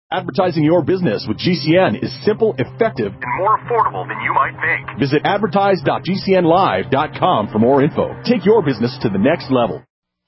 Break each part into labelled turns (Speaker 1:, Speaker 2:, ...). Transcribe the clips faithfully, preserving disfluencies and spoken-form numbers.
Speaker 1: Advertising your business with G C N is simple, effective, and more affordable than you might think. Visit advertise dot g c n live dot com for more info. Take your business to the next level.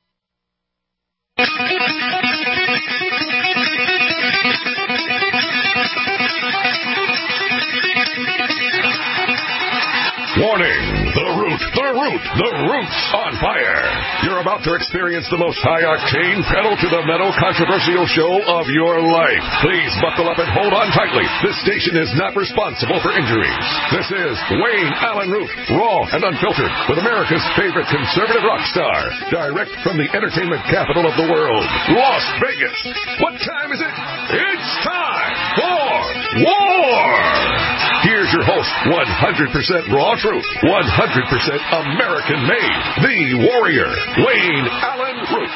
Speaker 2: Warning! The Root, the Root, the Root's on fire! You're about to experience the most high-octane, pedal-to-the-metal controversial show of your life. Please buckle up and hold on tightly. This station is not responsible for injuries. This is Wayne Allen Root, raw and unfiltered, with America's favorite conservative rock star. Direct from the entertainment capital of the world, Las Vegas. What time is it? It's time for war! Here's your host, one hundred percent raw truth, one hundred percent American-made, the warrior, Wayne Allen Root.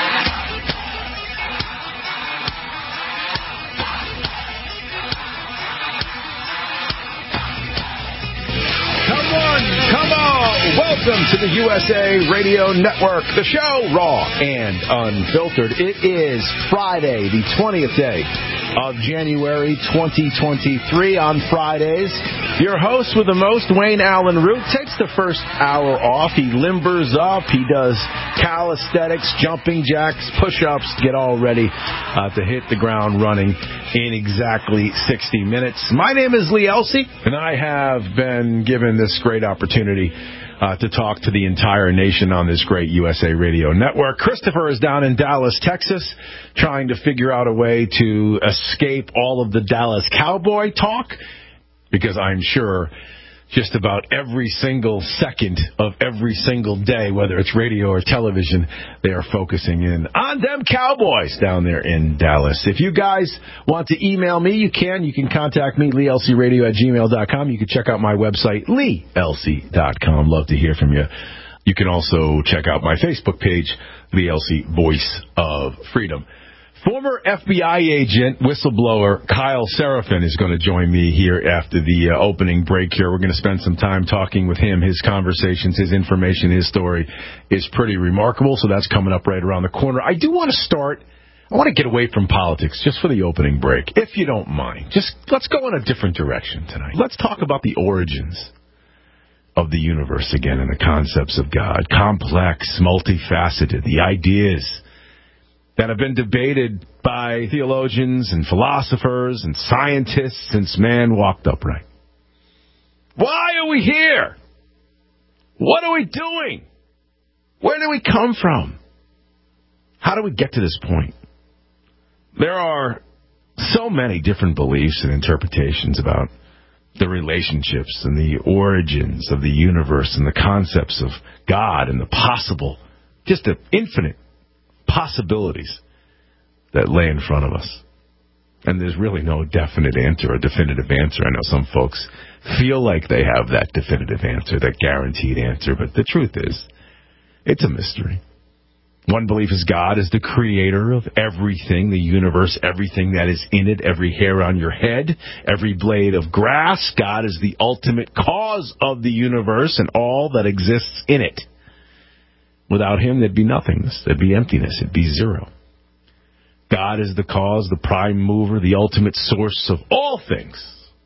Speaker 3: Come on, come on. Welcome to the U S A Radio Network, the show, Raw and Unfiltered. It is Friday, the twentieth day of January twenty twenty-three. On Fridays, your host with the most, Wayne Allen Root, takes the first hour off. He limbers up. He does calisthenics, jumping jacks, push-ups, get all ready uh, to hit the ground running in exactly sixty minutes. My name is Lee Elsey, and I have been given this great opportunity Uh, to talk to the entire nation on this great U S A Radio Network. Christopher is down in Dallas, Texas, trying to figure out a way to escape all of the Dallas Cowboy talk, because I'm sure just about every single second of every single day, whether it's radio or television, they are focusing in on them Cowboys down there in Dallas. If you guys want to email me, you can. You can contact me, lee elsey radio at gmail dot com. You can check out my website, lee elsey dot com. Love to hear from you. You can also check out my Facebook page, Lee Elsey, Voice of Freedom. Former F B I agent, whistleblower Kyle Seraphin is going to join me here after the uh, opening break here. We're going to spend some time talking with him. His conversations, his information, his story is pretty remarkable, so that's coming up right around the corner. I do want to start, I want to get away from politics just for the opening break, if you don't mind. Just let's go in a different direction tonight. Let's talk about the origins of the universe again and the concepts of God. Complex, multifaceted, the ideas that have been debated by theologians and philosophers and scientists since man walked upright. Why are we here? What are we doing? Where do we come from? How do we get to this point? There are so many different beliefs and interpretations about the relationships and the origins of the universe and the concepts of God and the possible, just the infinite possibilities that lay in front of us. And there's really no definite answer or definitive answer. I know some folks feel like they have that definitive answer, that guaranteed answer, but the truth is, it's a mystery. One belief is God is the creator of everything, the universe, everything that is in it, every hair on your head, every blade of grass. God is the ultimate cause of the universe and all that exists in it. Without him, there'd be nothingness. There'd be emptiness. It'd be zero. God is the cause, the prime mover, the ultimate source of all things.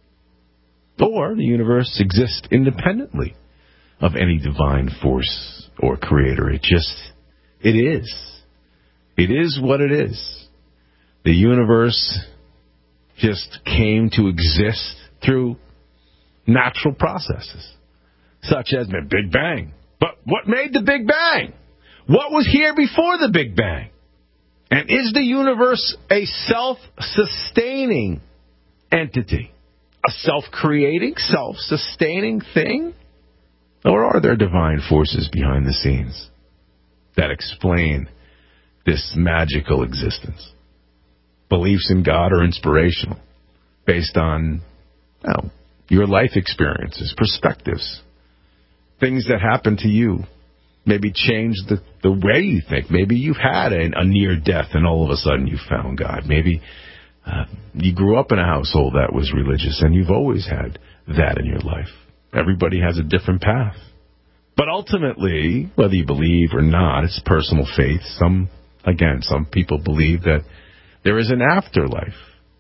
Speaker 3: Or the universe exists independently of any divine force or creator. It just, it is. It is what it is. The universe just came to exist through natural processes, such as the Big Bang. But what made the Big Bang? What was here before the Big Bang? And is the universe a self-sustaining entity? A self-creating, self-sustaining thing? Or are there divine forces behind the scenes that explain this magical existence? Beliefs in God are inspirational, based on, well, your life experiences, perspectives, things that happen to you. Maybe change the, the way you think. Maybe you've had a, a near death and all of a sudden you found God. Maybe uh, you grew up in a household that was religious and you've always had that in your life. Everybody has a different path. But ultimately, whether you believe or not, it's personal faith. Some, again, some people believe that there is an afterlife.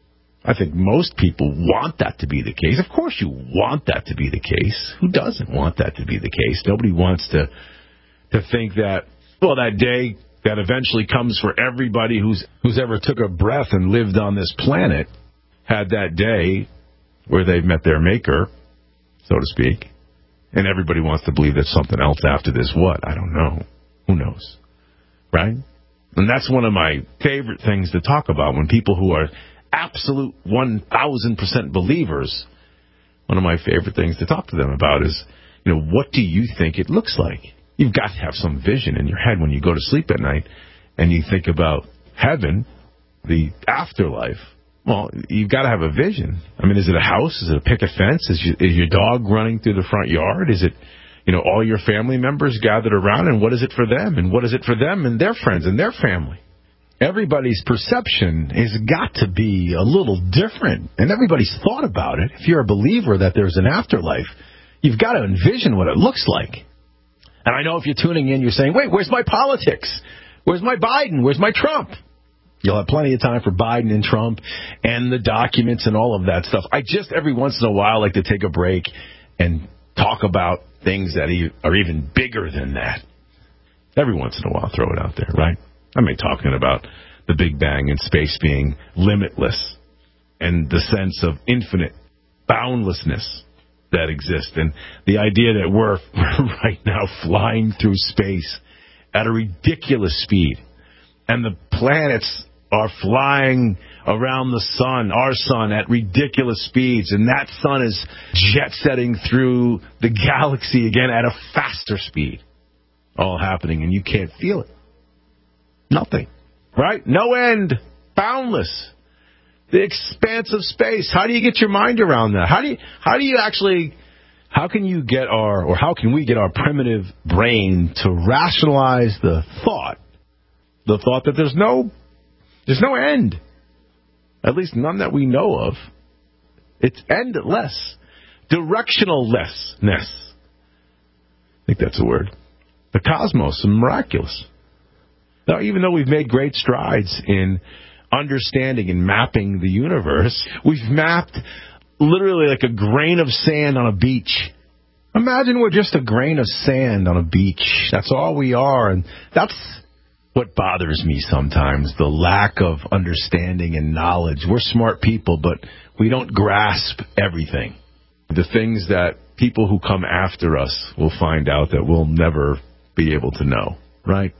Speaker 3: I think most people want that to be the case. Of course you want that to be the case. Who doesn't want that to be the case? Nobody wants to to think that, well, that day that eventually comes for everybody who's who's ever took a breath and lived on this planet had that day where they've met their maker, so to speak. And everybody wants to believe there's something else after this. What? I don't know. Who knows? Right? And that's one of my favorite things to talk about when people who are absolute one thousand percent believers, one of my favorite things to talk to them about is, you know, what do you think it looks like? You've got to have some vision in your head when you go to sleep at night and you think about heaven, the afterlife. Well, you've got to have a vision. I mean, is it a house? Is it a picket fence? Is your, is your dog running through the front yard? Is it, you know, all your family members gathered around? And what is it for them? And what is it for them and their friends and their family? Everybody's perception has got to be a little different. And everybody's thought about it. If you're a believer that there's an afterlife, you've got to envision what it looks like. And I know if you're tuning in, you're saying, wait, where's my politics? Where's my Biden? Where's my Trump? You'll have plenty of time for Biden and Trump and the documents and all of that stuff. I just every once in a while like to take a break and talk about things that are even bigger than that. Every once in a while, throw it out there, right? I mean, talking about the Big Bang and space being limitless and the sense of infinite boundlessness that exists, and the idea that we're right now flying through space at a ridiculous speed, and the planets are flying around the sun, our sun, at ridiculous speeds, and that sun is jet-setting through the galaxy again at a faster speed. All happening, and you can't feel it. Nothing. Right? No end. Boundless. The expanse of space. How do you get your mind around that? How do you, how do you actually, how can you get our, or how can we get our primitive brain to rationalize the thought, the thought that there's no, there's no end. At least none that we know of. It's endless. Directionallessness. I think that's a word. The cosmos is miraculous. Now, even though we've made great strides in understanding and mapping the universe, we've mapped literally like a grain of sand on a beach. Imagine we're just a grain of sand on a beach. That's all we are. And that's what bothers me sometimes, the lack of understanding and knowledge. We're smart people, but we don't grasp everything. The things that people who come after us will find out that we'll never be able to know, right?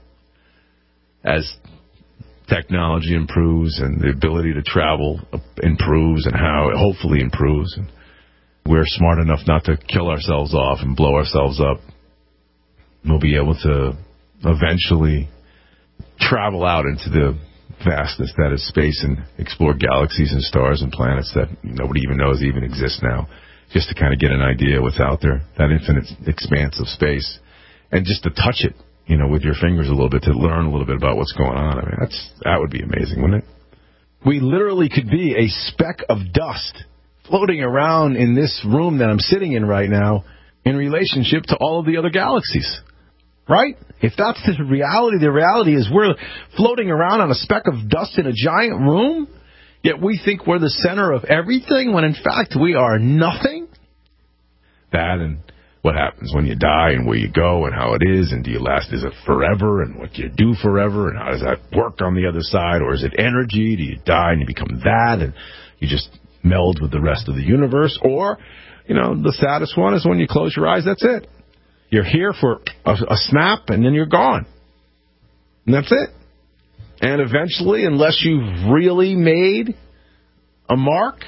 Speaker 3: As technology improves and the ability to travel improves and how it hopefully improves, and we're smart enough not to kill ourselves off and blow ourselves up, we'll be able to eventually travel out into the vastness that is space and explore galaxies and stars and planets that nobody even knows even exist now, just to kind of get an idea what's out there, that infinite expanse of space, and just to touch it, you know, with your fingers a little bit, to learn a little bit about what's going on. I mean, that's that would be amazing, wouldn't it? We literally could be a speck of dust floating around in this room that I'm sitting in right now in relationship to all of the other galaxies, right? If that's the reality, the reality is we're floating around on a speck of dust in a giant room, yet we think we're the center of everything when in fact we are nothing. That and what happens when you die and where you go and how it is, and do you last, is it forever, and what do you do forever, and how does that work on the other side, or is it energy, do you die and you become that and you just meld with the rest of the universe, or, you know, the saddest one is when you close your eyes, that's it. You're here for a, a snap and then you're gone. And that's it. And eventually, unless you've really made a mark,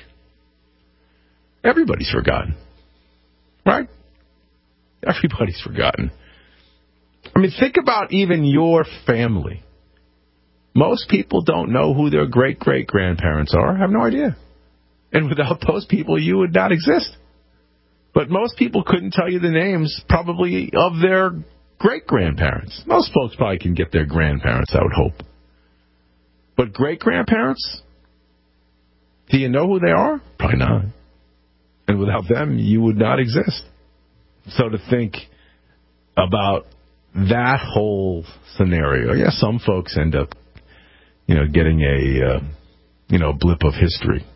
Speaker 3: everybody's forgotten. Right? Everybody's forgotten. I mean, think about even your family. Most people don't know who their great-great-grandparents are, have no idea. And without those people, you would not exist. But most people couldn't tell you the names, probably, of their great-grandparents. Most folks probably can get their grandparents, I would hope. But great-grandparents? Do you know who they are? Probably not. And without them, you would not exist. So to think about that whole scenario, yeah, some folks end up, you know, getting a, uh, you know, blip of history.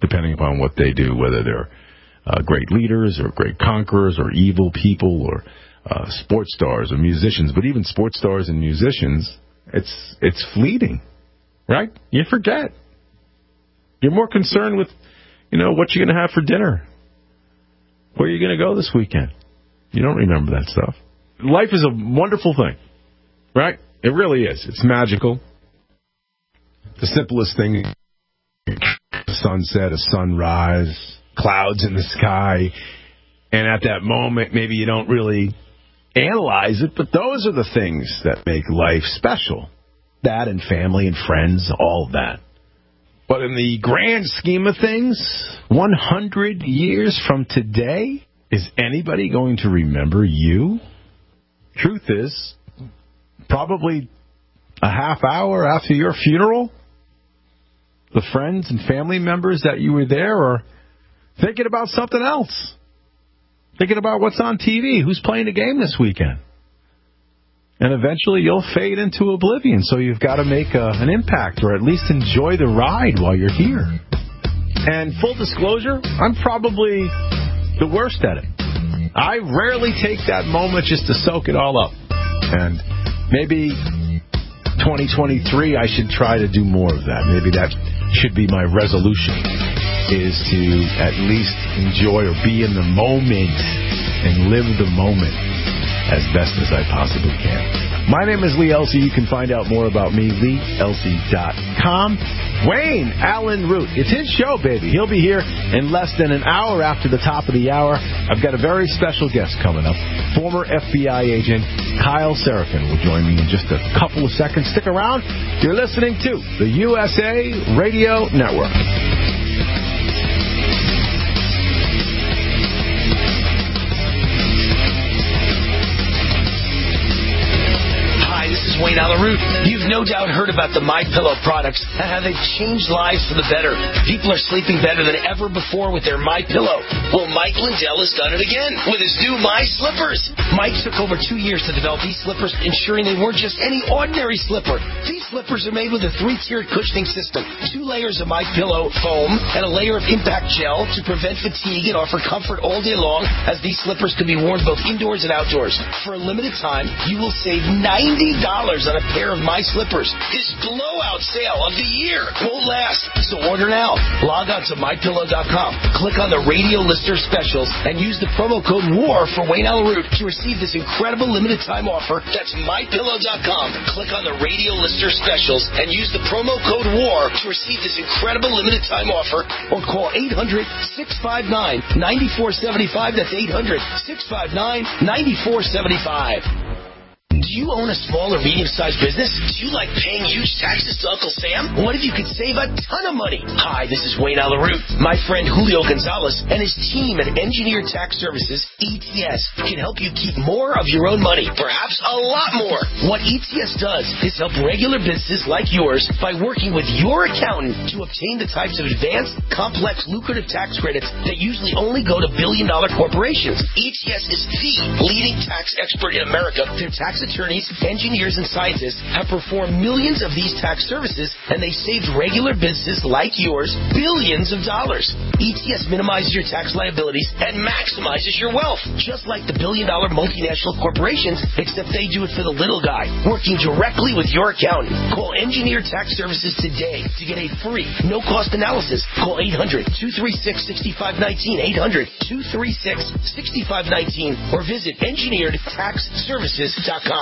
Speaker 3: depending upon what they do, whether they're uh, great leaders or great conquerors or evil people or uh, sports stars or musicians. But even sports stars and musicians, it's it's fleeting, right? You forget. You're more concerned with, you know, what you're going to have for dinner. Where are you going to go this weekend? You don't remember that stuff. Life is a wonderful thing, right? It really is. It's magical. The simplest thing, a sunset, a sunrise, clouds in the sky, and at that moment, maybe you don't really analyze it, but those are the things that make life special. That and family and friends, all of that. But in the grand scheme of things, one hundred years from today, is anybody going to remember you? Truth is, probably a half hour after your funeral, the friends and family members that you were there are thinking about something else. Thinking about what's on T V, who's playing a game this weekend. And eventually you'll fade into oblivion, so you've got to make a, an impact or at least enjoy the ride while you're here. And full disclosure, I'm probably the worst at it. I rarely take that moment just to soak it all up. And maybe twenty twenty-three I should try to do more of that. Maybe that should be my resolution, is to at least enjoy or be in the moment and live the moment as best as I possibly can. My name is Lee Elsey. You can find out more about me, lee elsey dot com. Wayne Allen Root. It's his show, baby. He'll be here in less than an hour after the top of the hour. I've got a very special guest coming up. Former F B I agent Kyle Seraphin will join me in just a couple of seconds. Stick around. You're listening to the U S A Radio Network.
Speaker 4: Wayne Allen Root. You've no doubt heard about the MyPillow products and how they've changed lives for the better. People are sleeping better than ever before with their MyPillow. Well, Mike Lindell has done it again with his new My Slippers. Mike took over two years to develop these slippers, ensuring they weren't just any ordinary slipper. These slippers are made with a three-tiered cushioning system, two layers of MyPillow foam, and a layer of impact gel to prevent fatigue and offer comfort all day long, as these slippers can be worn both indoors and outdoors. For a limited time, you will save ninety dollars on a pair of My Slippers. His blowout sale of the year won't last, so order now. Log on to my pillow dot com, click on the radio listener specials, and use the promo code WAR for Wayne Allen Root to receive this incredible limited time offer. That's my pillow dot com. Click on the radio listener specials and use the promo code WAR to receive this incredible limited time offer, or call eight hundred, six five nine, nine four seven five. That's eight hundred, six five nine, nine four seven five. Do you own a small or medium-sized business? Do you like paying huge taxes to Uncle Sam? What if you could save a ton of money? Hi, this is Wayne Allen Root. My friend Julio Gonzalez and his team at Engineered Tax Services, E T S, can help you keep more of your own money, perhaps a lot more. What E T S does is help regular businesses like yours by working with your accountant to obtain the types of advanced, complex, lucrative tax credits that usually only go to billion-dollar corporations. E T S is the leading tax expert in America. Their tax attorneys, engineers, and scientists have performed millions of these tax services, and they saved regular businesses like yours billions of dollars. E T S minimizes your tax liabilities and maximizes your wealth, just like the billion-dollar multinational corporations, except they do it for the little guy, working directly with your accountant. Call Engineered Tax Services today to get a free, no-cost analysis. Call eight hundred, two three six, six five one nine, eight hundred, two three six, six five one nine, or visit engineered tax services dot com.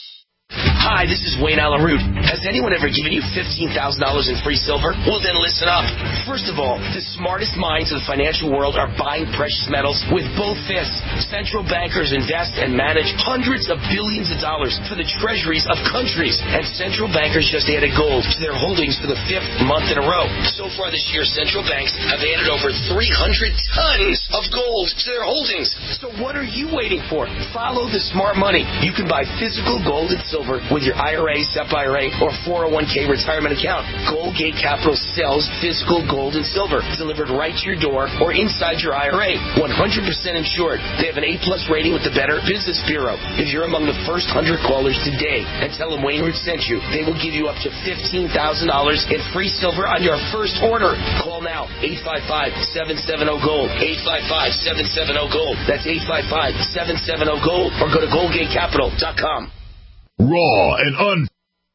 Speaker 4: Hi, this is Wayne Allen Root. Has anyone ever given you fifteen thousand dollars in free silver? Well, then listen up. First of all, the smartest minds of the financial world are buying precious metals with both fists. Central bankers invest and manage hundreds of billions of dollars for the treasuries of countries. And central bankers just added gold to their holdings for the fifth month in a row. So far this year, central banks have added over three hundred tons of gold to their holdings. So what are you waiting for? Follow the smart money. You can buy physical gold and silver with your I R A, S E P I R A, or four oh one k retirement account. Goldgate Capital sells physical gold and silver delivered right to your door or inside your I R A. one hundred percent insured. They have an A-plus rating with the Better Business Bureau. If you're among the first one hundred callers today and tell them Wayne Root sent you, they will give you up to fifteen thousand dollars in free silver on your first order. Call now. eight five five, seven seven zero, GOLD. eight five five, seven seven zero, GOLD. That's eight five five, seven seven zero, GOLD. Or go to goldgate capital dot com.
Speaker 2: Raw and un...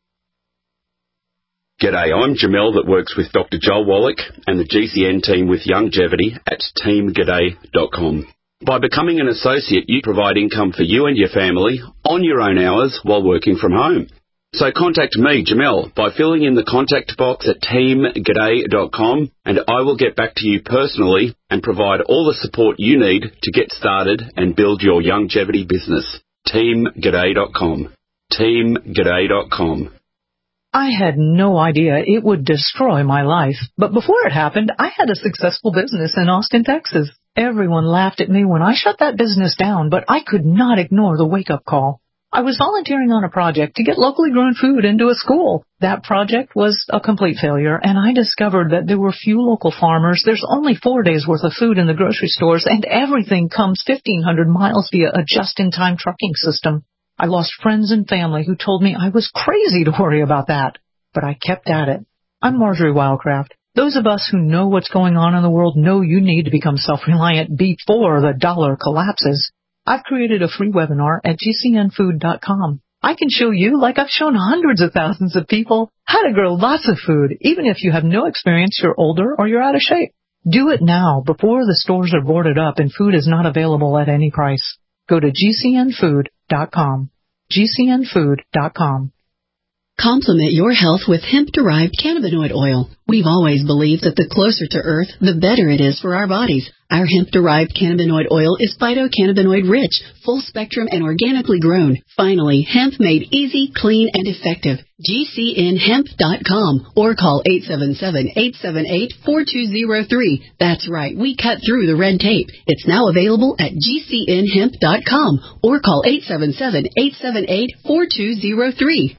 Speaker 5: G'day, I'm Jamel that works with Doctor Joel Wallach and the G C N team with Longevity at team g'day dot com. By becoming an associate, you provide income for you and your family on your own hours while working from home. So contact me, Jamel, by filling in the contact box at team g'day dot com, and I will get back to you personally and provide all the support you need to get started and build your longevity business. team g'day dot com. team g'day dot com.
Speaker 6: I had no idea it would destroy my life, but before it happened, I had a successful business in Austin, Texas. Everyone laughed at me when I shut that business down, but I could not ignore the wake-up call. I was volunteering on a project to get locally grown food into a school. That project was a complete failure, and I discovered that there were few local farmers. There's only four days' worth of food in the grocery stores, and everything comes fifteen hundred miles via a just-in-time trucking system. I lost friends and family who told me I was crazy to worry about that, but I kept at it. I'm Marjorie Wildcraft. Those of us who know what's going on in the world know you need to become self-reliant before the dollar collapses. I've created a free webinar at G C N food dot com. I can show you, like I've shown hundreds of thousands of people, how to grow lots of food, even if you have no experience, you're older, or you're out of shape. Do it now, before the stores are boarded up and food is not available at any price. Go to G C N food dot com. G C N food dot com.
Speaker 7: Complement your health with hemp-derived cannabinoid oil. We've always believed that the closer to Earth, the better it is for our bodies. Our hemp-derived cannabinoid oil is phytocannabinoid-rich, full-spectrum, and organically grown. Finally, hemp made easy, clean, and effective. G C N hemp dot com or call eight seven seven, eight seven eight, four two zero three. That's right, we cut through the red tape. It's now available at G C N hemp dot com or call eight seven seven, eight seven eight, four two zero three.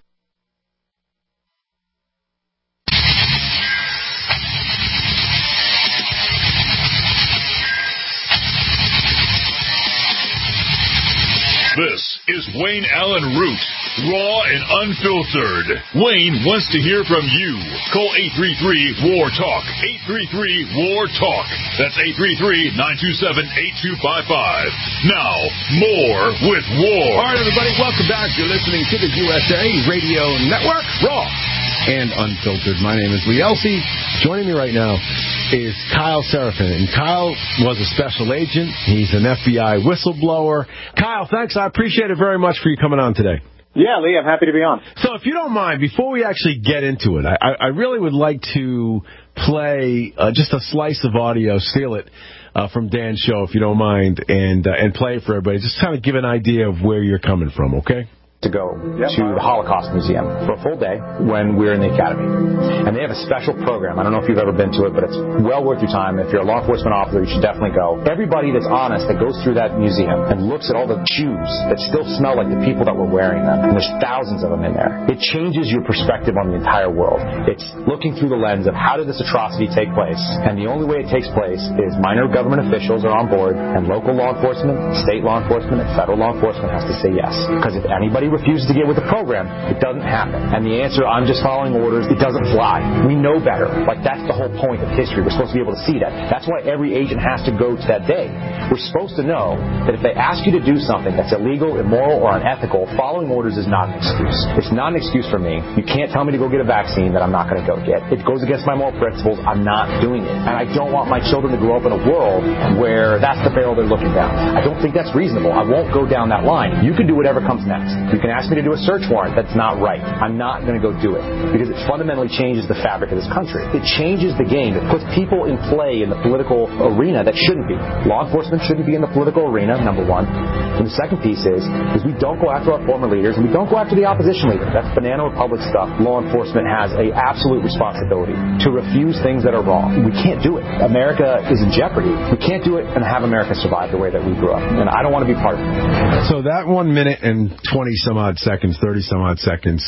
Speaker 2: This is Wayne Allen Root, raw and unfiltered. Wayne wants to hear from you. Call eight three three, W A R, TALK, eight three three, W A R, TALK. That's eight three three, nine two seven, eight two five five. Now, more with W A R.
Speaker 3: All right, everybody, welcome back. You're listening to the U S A Radio Network, raw and unfiltered. My name is Lee Elsey. Joining me right now is Kyle Seraphin. And Kyle was a special agent. He's an F B I whistleblower. Kyle, thanks. I appreciate it very much for you coming on today.
Speaker 8: Yeah, Lee, I'm happy to be on.
Speaker 3: So if you don't mind, before we actually get into it, I, I really would like to play uh, just a slice of audio, steal it uh, from Dan's show, if you don't mind, and uh, and play it for everybody. Just kind of give an idea of where you're coming from, okay?
Speaker 8: To go yep. to the Holocaust Museum for a full day when we were in the academy. And they have a special program. I don't know if you've ever been to it, but it's well worth your time. If you're a law enforcement officer, you should definitely go. Everybody that's honest that goes through that museum and looks at all the shoes that still smell like the people that were wearing them, and there's thousands of them in there, it changes your perspective on the entire world. It's looking through the lens of how did this atrocity take place, and the only way it takes place is minor government officials are on board, and local law enforcement, state law enforcement, and federal law enforcement has to say yes. Because if anybody refuses to get with the program, it doesn't happen. And the answer, I'm just following orders, it doesn't fly. We know better. Like, that's the whole point of history. We're supposed to be able to see that. That's why every agent has to go to that day. We're supposed to know that if they ask you to do something that's illegal, immoral, or unethical, following orders is not an excuse. It's not an excuse for me. You can't tell me to go get a vaccine that I'm not going to go get. It goes against my moral principles. I'm not doing it. And I don't want my children to grow up in a world where that's the barrel they're looking down. I don't think that's reasonable. I won't go down that line. You can do whatever comes next. You can ask me to do a search warrant. That's not right. I'm not going to go do it because it fundamentally changes the fabric of this country. It changes the game. It puts people in play in the political arena that shouldn't be. Law enforcement shouldn't be in the political arena, number one. And the second piece is, is we don't go after our former leaders and we don't go after the opposition leader. That's banana republic stuff. Law enforcement has a absolute responsibility to refuse things that are wrong. We can't do it. America is in jeopardy. We can't do it and have America survive the way that we grew up. And I don't want to be part of it.
Speaker 3: So that one minute and twenty some odd seconds, thirty some odd seconds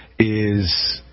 Speaker 3: is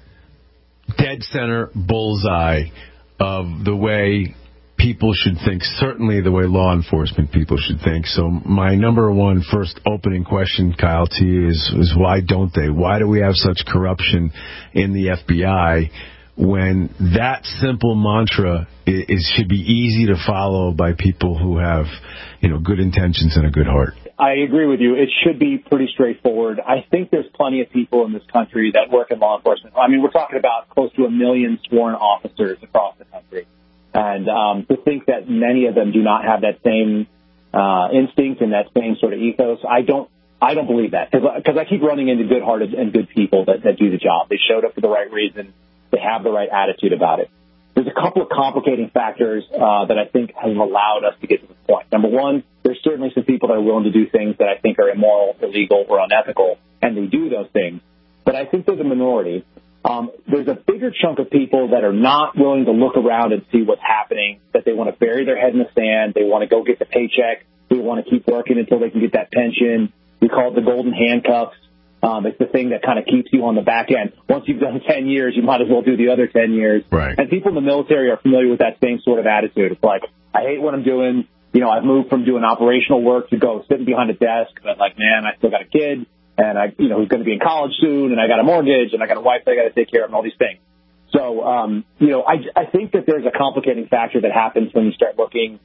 Speaker 3: dead center bullseye of the way people should think, certainly the way law enforcement people should think. So my number one first opening question, Kyle, to you is, is why don't they? Why do we have such corruption in the F B I when that simple mantra is, is should be easy to follow by people who have, you know, good intentions and a good heart.
Speaker 8: I agree with you. It should be pretty straightforward. I think there's plenty of people in this country that work in law enforcement. I mean, we're talking about close to a million sworn officers across the country. And um, to think that many of them do not have that same uh, instinct and that same sort of ethos, I don't I don't believe that. Because I keep running into good-hearted and good people that, that do the job. They showed up for the right reason. They have the right attitude about it. There's a couple of complicating factors uh, that I think have allowed us to get to this point. Number one, there's certainly some people that are willing to do things that I think are immoral, illegal, or unethical, and they do those things. But I think there's a minority. Um, there's a bigger chunk of people that are not willing to look around and see what's happening, that they want to bury their head in the sand. They want to go get the paycheck. They want to keep working until they can get that pension. We call it the golden handcuffs. Um, it's the thing that kind of keeps you on the back end. Once you've done ten years, you might as well do the other ten years.
Speaker 3: Right.
Speaker 8: And people in the military are familiar with that same sort of attitude. It's like, I hate what I'm doing. You know, I've moved from doing operational work to go sitting behind a desk, but like, man, I still got a kid, and I, you know, who's going to be in college soon, and I got a mortgage, and I got a wife that I got to take care of, and all these things. So, um, you know, I, I think that there's a complicating factor that happens when you start looking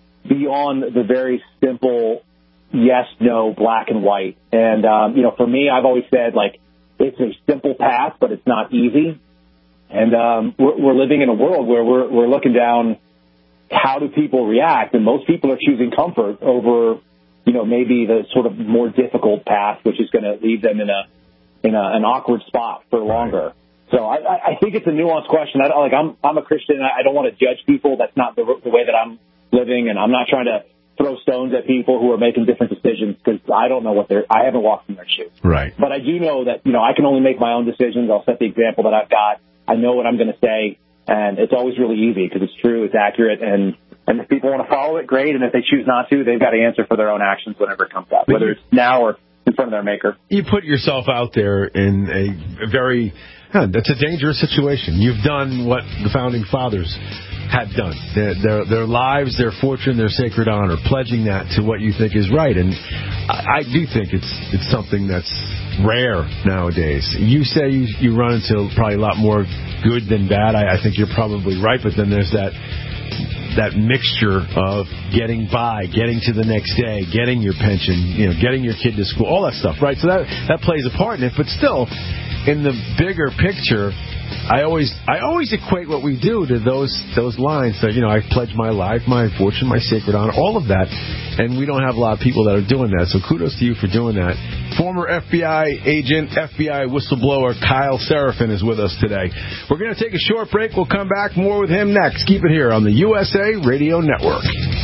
Speaker 8: beyond the very simple yes, no, black and white. And, um, you know, for me, I've always said, like, it's a simple path, but it's not easy. And um, we're, we're living in a world where we're, we're looking down, how do people react? And most people are choosing comfort over, you know, maybe the sort of more difficult path, which is going to leave them in a in a, an awkward spot for longer. So I, I think it's a nuanced question. I, like I'm I'm a Christian. I don't want to judge people. That's not the, the way that I'm living, and I'm not trying to throw stones at people who are making different decisions because I don't know what they're. I haven't walked in their shoes.
Speaker 3: Right.
Speaker 8: But I do know that, you know, I can only make my own decisions. I'll set the example that I've got. I know what I'm going to say, and it's always really easy because it's true, it's accurate, and and if people want to follow it, great. And if they choose not to, they've got to answer for their own actions whenever it comes up, whether it's now or in front of their maker.
Speaker 3: You put yourself out there in a very, huh, that's a dangerous situation. You've done what the Founding Fathers had done. Their, their, their lives, their fortune, their sacred honor, pledging that to what you think is right. And I, I do think it's it's something that's rare nowadays. You say you, you run into probably a lot more good than bad. I, I think you're probably right, but then there's that that mixture of getting by, getting to the next day, getting your pension, you know, getting your kid to school, all that stuff, right? So that that plays a part in it. But still, in the bigger picture, I always I always equate what we do to those those lines that, you know, I pledge my life, my fortune, my sacred honor, all of that. And we don't have a lot of people that are doing that. So kudos to you for doing that. Former F B I agent, F B I whistleblower Kyle Seraphin is with us today. We're going to take a short break. We'll come back more with him next. Keep it here on the U S A Radio Network.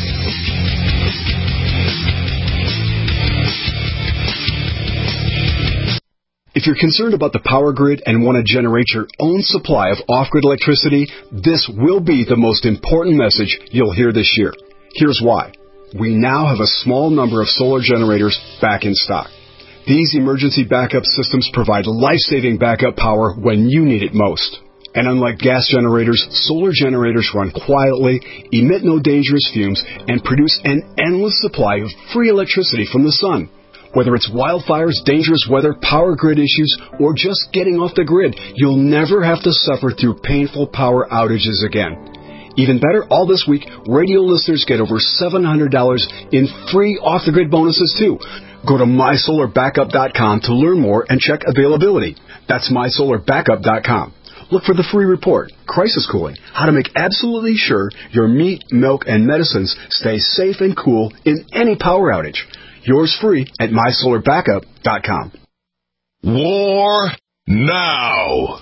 Speaker 9: If you're concerned about the power grid and want to generate your own supply of off-grid electricity, this will be the most important message you'll hear this year. Here's why. We now have a small number of solar generators back in stock. These emergency backup systems provide life-saving backup power when you need it most. And unlike gas generators, solar generators run quietly, emit no dangerous fumes, and produce an endless supply of free electricity from the sun. Whether it's wildfires, dangerous weather, power grid issues, or just getting off the grid, you'll never have to suffer through painful power outages again. Even better, all this week, radio listeners get over seven hundred dollars in free off-the-grid bonuses, too. Go to my solar backup dot com to learn more and check availability. That's my solar backup dot com. Look for the free report, Crisis Cooling, how to make absolutely sure your meat, milk, and medicines stay safe and cool in any power outage. Yours free at my solar backup dot com.
Speaker 2: War now.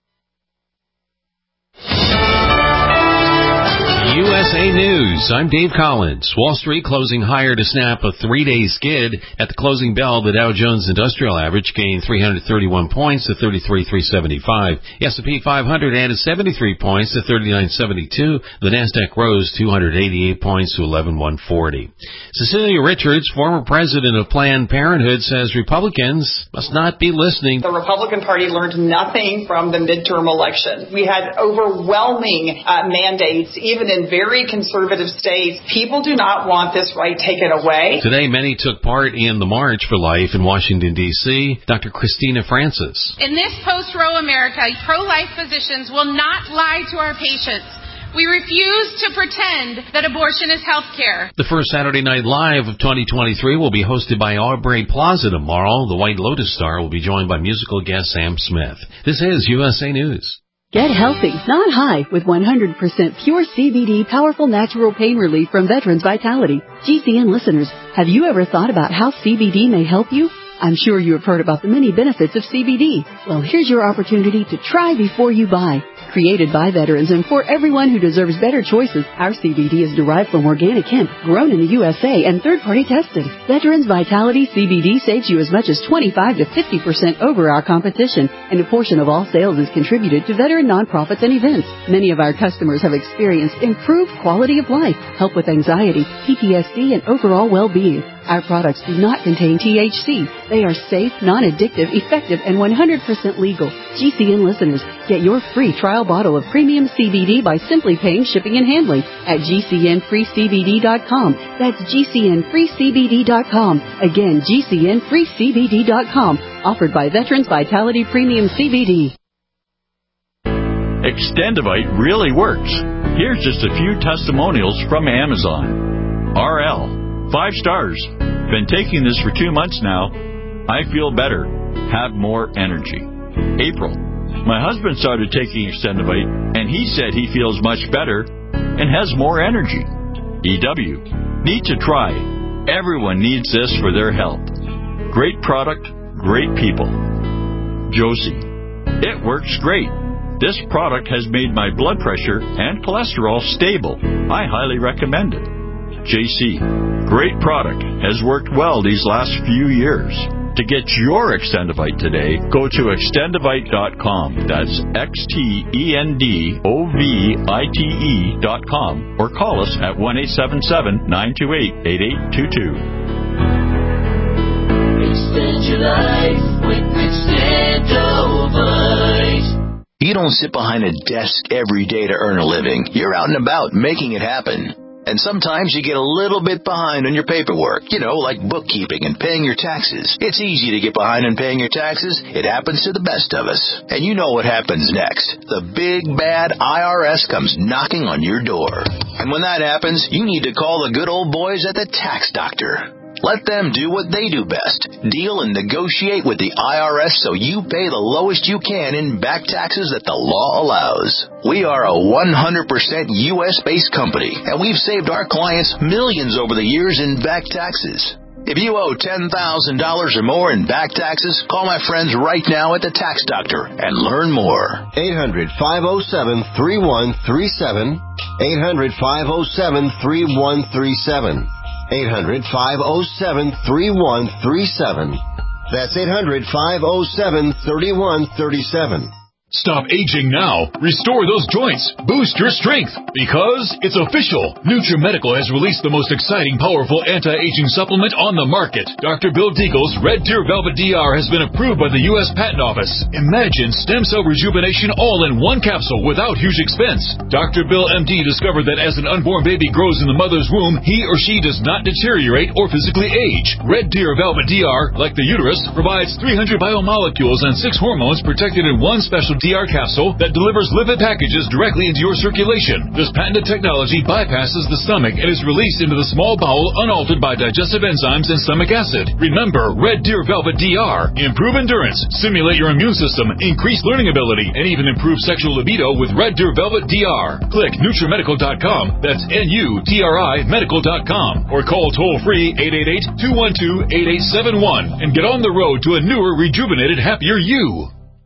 Speaker 10: U S A News. I'm Dave Collins. Wall Street closing higher to snap a three-day skid. At the closing bell, the Dow Jones Industrial Average gained three hundred thirty-one points to thirty-three thousand three hundred seventy-five. The S and P five hundred added seventy-three points to thirty-nine seventy-two. The Nasdaq rose two hundred eighty-eight points to eleven one forty. Cecilia Richards, former president of Planned Parenthood, says Republicans must not be listening.
Speaker 11: The Republican Party learned nothing from the midterm election. We had overwhelming uh, mandates, even in very very conservative states. People do not want this right taken away.
Speaker 10: Today, many took part in the March for Life in Washington, D C Doctor Christina Francis.
Speaker 12: In this post-Roe America, pro-life physicians will not lie to our patients. We refuse to pretend that abortion is health care.
Speaker 10: The first Saturday Night Live of twenty twenty-three will be hosted by Aubrey Plaza tomorrow. The White Lotus star will be joined by musical guest Sam Smith. This is U S A News.
Speaker 7: Get healthy, not high, with one hundred percent pure C B D powerful natural pain relief from Veterans Vitality. G C N listeners, have you ever thought about how C B D may help you? I'm sure you have heard about the many benefits of C B D. Well, here's your opportunity to try before you buy. Created by veterans and for everyone who deserves better choices, our C B D is derived from organic hemp, grown in the U S A and third-party tested. Veterans Vitality C B D saves you as much as twenty-five to fifty percent over our competition, and a portion of all sales is contributed to veteran nonprofits and events. Many of our customers have experienced improved quality of life, help with anxiety, P T S D, and overall well-being. Our products do not contain T H C. They are safe, non-addictive, effective, and one hundred percent legal. G C N listeners, get your free trial bottle of premium C B D by simply paying shipping and handling at G C N free C B D dot com. That's G C N free C B D dot com. Again, G C N free C B D dot com. Offered by Veterans Vitality Premium C B D.
Speaker 13: Extendivite really works. Here's just a few testimonials from Amazon. R L. Five stars. Been taking this for two months now. I feel better. Have more energy. April. My husband started taking Extendivite, and he said he feels much better and has more energy. E W. Need to try. Everyone needs this for their health. Great product, great people. Josie. It works great. This product has made my blood pressure and cholesterol stable. I highly recommend it. J C. Great product. Has worked well these last few years. To get your Extendivite today, go to extendivite dot com. That's X T E N D O V I T E dot com. Or call us at one eight seven seven, nine two eight, eight eight two two.
Speaker 14: Extend your life with Extendivite.
Speaker 15: You don't sit behind a desk every day to earn a living. You're out and about making it happen. And sometimes you get a little bit behind on your paperwork, you know, like bookkeeping and paying your taxes. It's easy to get behind on paying your taxes. It happens to the best of us. And you know what happens next. The big, bad I R S comes knocking on your door. And when that happens, you need to call the good old boys at the Tax Doctor. Let them do what they do best. Deal and negotiate with the I R S so you pay the lowest you can in back taxes that the law allows. We are a one hundred percent U S-based company, and we've saved our clients millions over the years in back taxes. If you owe ten thousand dollars or more in back taxes, call my friends right now at the Tax Doctor and learn more.
Speaker 16: eight hundred, five oh seven, three one three seven. eight hundred, five oh seven, three one three seven. eight hundred, five oh seven, three one three seven. That's eight hundred, five oh seven, three one three seven.
Speaker 17: Stop aging now. Restore those joints. Boost your strength. Because it's official. NutriMedical has released the most exciting, powerful anti-aging supplement on the market. Doctor Bill Deagle's Red Deer Velvet D R has been approved by the U S Patent Office. Imagine stem cell rejuvenation all in one capsule without huge expense. Doctor Bill M D discovered that as an unborn baby grows in the mother's womb, he or she does not deteriorate or physically age. Red Deer Velvet D R, like the uterus, provides three hundred biomolecules and six hormones protected in one special D R capsule that delivers lipid packages directly into your circulation. This patented technology bypasses the stomach and is released into the small bowel unaltered by digestive enzymes and stomach acid. Remember, Red Deer Velvet D R. Improve endurance, stimulate your immune system, increase learning ability, and even improve sexual libido with Red Deer Velvet D R. Click NutriMedical dot com. That's N U T R I medical dot com. Or call toll-free eight eight eight, two one two, eight eight seven one and get on the road to a newer, rejuvenated, happier you.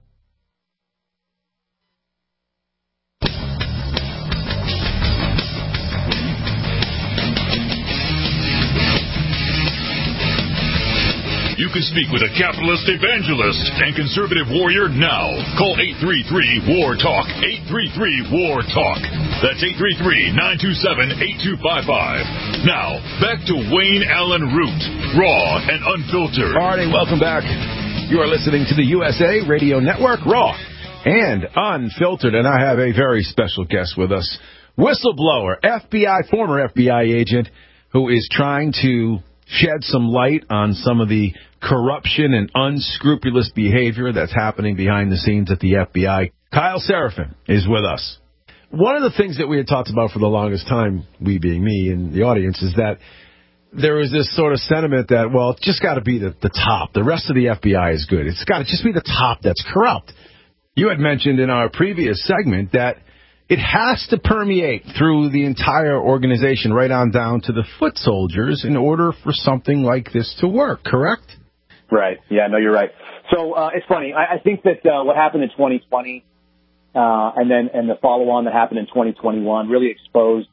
Speaker 17: You can speak with a capitalist evangelist and conservative warrior now. Call eight three three, W A R, TALK. eight three three, W A R, TALK. That's eight three three, nine two seven, eight two five five. Now, back to Wayne Allen Root, raw and unfiltered.
Speaker 3: All righty, welcome back. You are listening to the U S A Radio Network, raw and unfiltered. And I have a very special guest with us. whistleblower, F B I, former F B I agent, who is trying to shed some light on some of the corruption and unscrupulous behavior that's happening behind the scenes at the F B I. Kyle Seraphin is with us. One of the things that we had talked about for the longest time, we being me and the audience, is that there was this sort of sentiment that, well, it's just got to be the, the top. The rest of the F B I is good. It's got to just be the top that's corrupt. You had mentioned in our previous segment that it has to permeate through the entire organization, right on down to the foot soldiers, in order for something like this to work, correct?
Speaker 8: Right. Yeah, no, you're right. So uh, it's funny. I, I think that uh, what happened in twenty twenty uh, and then and the follow-on that happened in twenty twenty-one really exposed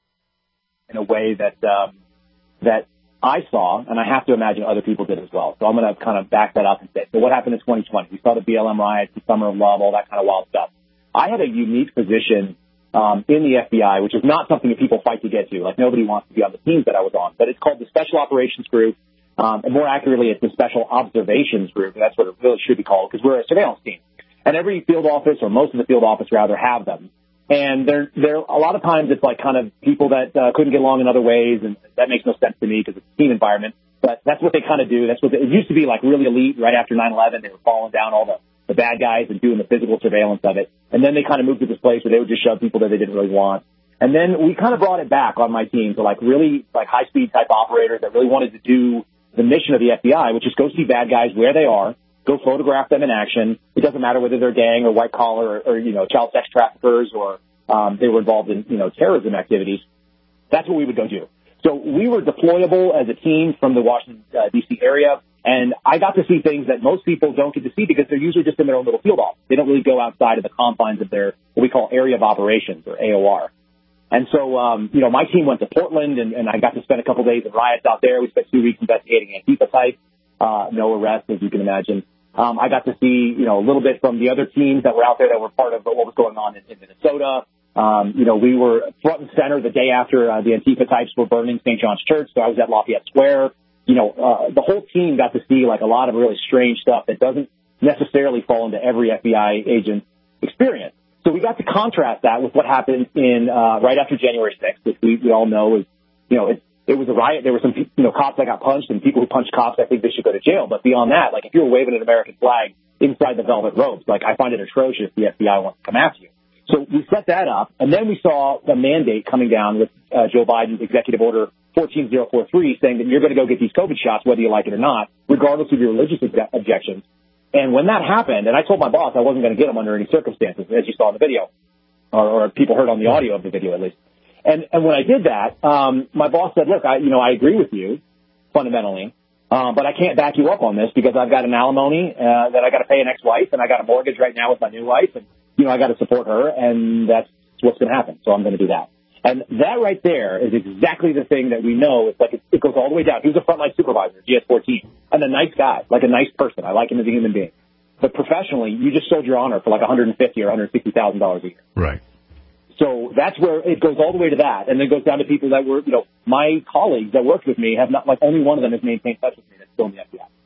Speaker 8: in a way that um, that I saw, and I have to imagine other people did as well. So I'm going to kind of back that up and say, so what happened in twenty twenty? We saw the B L M riots, the Summer of Love, all that kind of wild stuff. I had a unique position um, in the F B I, which is not something that people fight to get to. Like, nobody wants to be on the teams that I was on. But it's called the Special Operations Group, um, and more accurately, it's the Special Observations Group. And that's what it really should be called, because we're a surveillance team. And every field office, or most of the field office rather, have them. And they're, they're, a lot of times it's like kind of people that uh, couldn't get along in other ways, and that makes no sense to me because it's a team environment. But that's what they kind of do. That's what they, it used to be, like, really elite right after nine eleven. They were falling down all the the bad guys and doing the physical surveillance of it. And then they kind of moved to this place where they would just shove people that they didn't really want. And then we kind of brought it back on my team to like really like high speed type operators that really wanted to do the mission of the F B I, which is go see bad guys where they are, go photograph them in action. It doesn't matter whether they're gang or white collar or, or you know, child sex traffickers or um, they were involved in, you know, terrorism activities. That's what we would go do. So we were deployable as a team from the Washington, uh, D C area. And I got to see things that most people don't get to see because they're usually just in their own little field office. They don't really go outside of the confines of their, what we call area of operations, or A O R. And so, um, you know, my team went to Portland, and, and I got to spend a couple days in riots out there. We spent two weeks investigating Antifa type, uh, no arrests, as you can imagine. Um, I got to see, you know, a little bit from the other teams that were out there that were part of what was going on in, in Minnesota. Um, you know, we were front and center the day after uh, the Antifa types were burning Saint John's Church, so I was at Lafayette Square. You know, uh, the whole team got to see like a lot of really strange stuff that doesn't necessarily fall into every F B I agent's experience. So we got to contrast that with what happened in, uh, right after January sixth, which we, we all know is, you know, it, it was a riot. There were some, you know, cops that got punched, and people who punched cops, I think they should go to jail. But beyond that, like if you were waving an American flag inside the velvet robes, like I find it atrocious the F B I wants to come after you. So we set that up, and then we saw the mandate coming down with uh, Joe Biden's executive order fourteen oh forty-three saying that you're going to go get these COVID shots whether you like it or not, regardless of your religious obje- objections. And when that happened, and I told my boss I wasn't going to get them under any circumstances, as you saw in the video, or, or people heard on the audio of the video at least. And, and when I did that, um, my boss said, look, I, you know, I agree with you fundamentally, uh, but I can't back you up on this because I've got an alimony uh, that I got to pay an ex-wife, and I got a mortgage right now with my new wife, and you know, I got to support her, and that's what's going to happen. So I'm going to do that. And that right there is exactly the thing that we know. It's like it, it goes all the way down. He was a frontline supervisor, G S fourteen, and a nice guy, like a nice person. I like him as a human being. But professionally, you just sold your honor for like one hundred fifty thousand dollars or one hundred sixty thousand dollars a year.
Speaker 3: Right.
Speaker 8: So that's where it goes all the way to that, and then it goes down to people that were, you know, my colleagues that worked with me have not, like only one of them has maintained touch with me that's still in the F B I.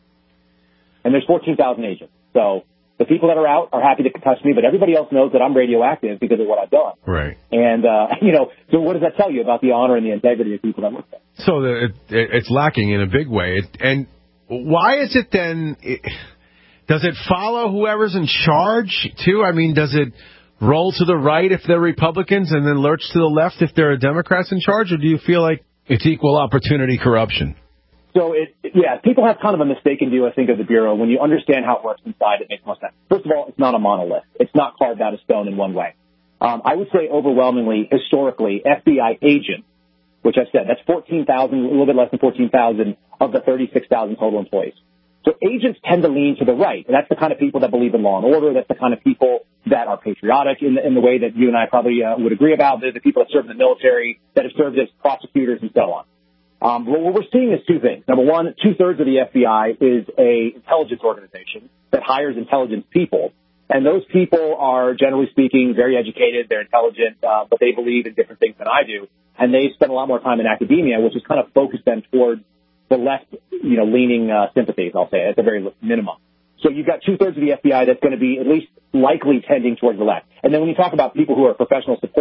Speaker 8: And there's fourteen thousand agents. So the people that are out are happy to touch me, but everybody else knows that I'm radioactive because of what I've done.
Speaker 3: Right.
Speaker 8: And, uh, you know, so what does that tell you about the honor and the integrity of people that work there?
Speaker 3: So the, it, it's lacking in a big way. It, and why is it then, it, does it follow whoever's in charge, too? I mean, does it roll to the right if they're Republicans and then lurch to the left if there are Democrats in charge, or do you feel like it's equal opportunity corruption?
Speaker 8: So, it, yeah, people have kind of a mistaken view, I think, of the Bureau. When you understand how it works inside, it makes more sense. First of all, it's not a monolith. It's not carved out of stone in one way. Um, I would say overwhelmingly, historically, F B I agents, which I've said, that's fourteen thousand, a little bit less than fourteen thousand of the thirty-six thousand total employees. So agents tend to lean to the right. And that's the kind of people that believe in law and order. That's the kind of people that are patriotic in the, in the way that you and I probably uh, would agree about. They're the people that serve in the military, that have served as prosecutors and so on. Um, but what we're seeing is two things. Number one, two-thirds of the F B I is a intelligence organization that hires intelligence people. And those people are, generally speaking, very educated. They're intelligent, uh, but they believe in different things than I do. And they spend a lot more time in academia, which has kind of focused them towards the left, you know, leaning uh, sympathies, I'll say, at the very minimum. So you've got two-thirds of the F B I that's going to be at least likely tending towards the left. And then when you talk about people who are professional support,